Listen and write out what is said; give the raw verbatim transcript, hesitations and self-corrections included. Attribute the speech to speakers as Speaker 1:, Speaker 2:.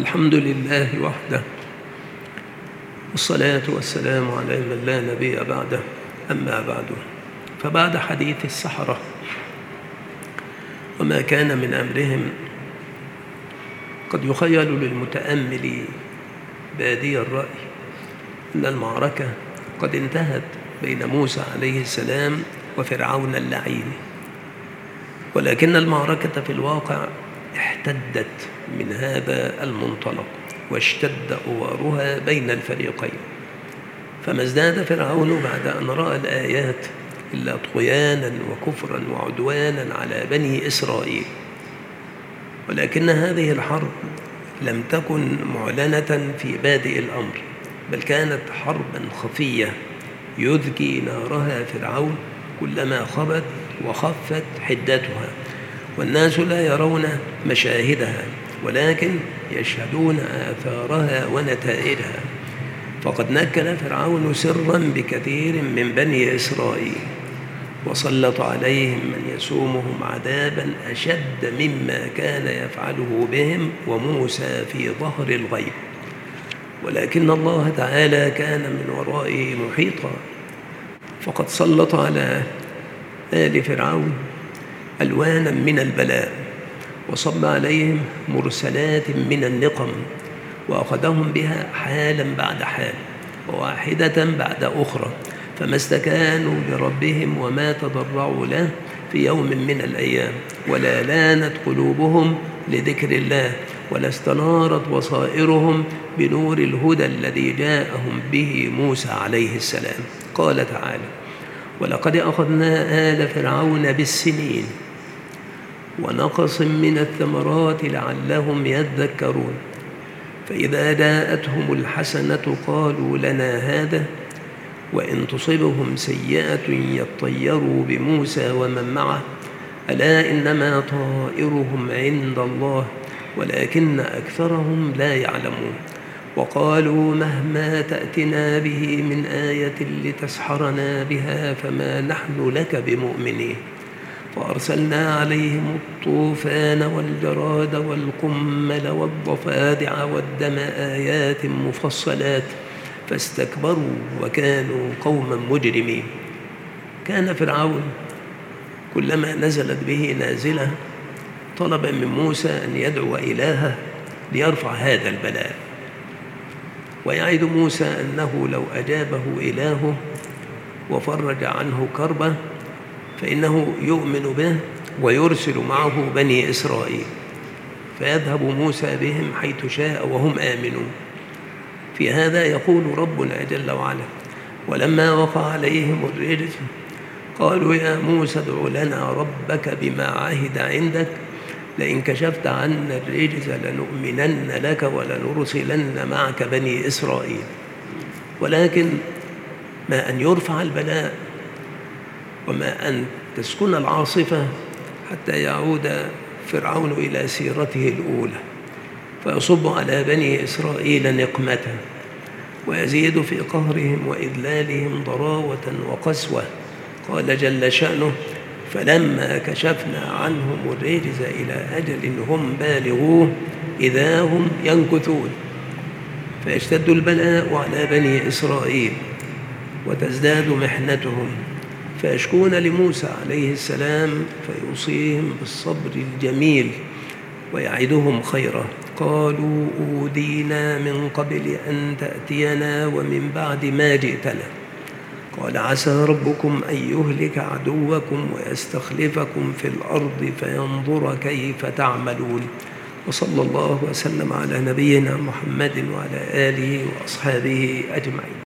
Speaker 1: الحمد لله وحده، والصلاة والسلام على من لا نبي بعده. أما بعد، فبعد حديث السحرة وما كان من أمرهم، قد يخيل للمتأمل بادي الرأي أن المعركة قد انتهت بين موسى عليه السلام وفرعون اللعين، ولكن المعركة في الواقع احتدت من هذا المنطلق واشتد أوارها بين الفريقين. فما ازداد فرعون بعد أن رأى الآيات إلا طغيانا وكفرا وعدوانا على بني إسرائيل. ولكن هذه الحرب لم تكن معلنة في بادئ الأمر، بل كانت حربا خفية يذكي نارها فرعون كلما خبت وخفت حدتها، والناس لا يرون مشاهدها ولكن يشهدون آثارها ونتائجها. فقد نكل فرعون سرا بكثير من بني إسرائيل، وسلط عليهم من يسومهم عذابا أشد مما كان يفعله بهم وموسى في ظهر الغيب. ولكن الله تعالى كان من ورائه محيطا، فقد سلط على آل فرعون ألوانا من البلاء، وصب عليهم مرسلات من النقم، وأخذهم بها حالا بعد حال وواحدة بعد أخرى، فما استكانوا لربهم وما تضرعوا له في يوم من الأيام، ولا لانت قلوبهم لذكر الله، ولا استنارت بصائرهم بنور الهدى الذي جاءهم به موسى عليه السلام. قال تعالى: ولقد أخذنا آل فرعون بالسنين ونقص من الثمرات لعلهم يذكرون، فإذا جاءتهم الحسنة قالوا لنا هذا، وإن تصبهم سيئة يطيروا بموسى ومن معه، ألا إنما طائرهم عند الله ولكن أكثرهم لا يعلمون. وقالوا مهما تأتنا به من آية لتسحرنا بها فما نحن لك بمؤمنين. فأرسلنا عليهم الطوفان والجراد والقمل والضفادع والدم آيات مفصلات فاستكبروا وكانوا قوما مجرمين. كان فرعون كلما نزلت به نازلة طلب من موسى أن يدعو إلهه ليرفع هذا البلاء، ويعد موسى أنه لو أجابه إلهه وفرج عنه كربه فإنه يؤمن به ويرسل معه بني إسرائيل، فيذهب موسى بهم حيث شاء وهم آمنون. في هذا يقول ربنا جل وعلا: ولما وقع عليهم الرجز قالوا يا موسى ادع لنا ربك بما عهد عندك لئن كشفت عنا الرجز لنؤمنن لك ولنرسلن معك بني إسرائيل. ولكن ما أن يرفع البلاء وما أن تسكن العاصفة حتى يعود فرعون إلى سيرته الأولى، فيصب على بني إسرائيل نقمة ويزيد في قهرهم وإذلالهم ضراوة وقسوة. قال جل شأنه: فلما كشفنا عنهم الرجز إلى أجل هم بالغوه إذا هم ينكثون. فيشتد البلاء على بني إسرائيل وتزداد محنتهم، فيشكون لموسى عليه السلام فيوصيهم بالصبر الجميل ويعدهم خيرا. قالوا أوذينا من قبل أن تأتينا ومن بعد ما جئتنا. قال عسى ربكم أن يهلك عدوكم ويستخلفكم في الأرض فينظر كيف تعملون. وصلى الله وسلم على نبينا محمد وعلى آله وأصحابه أجمعين.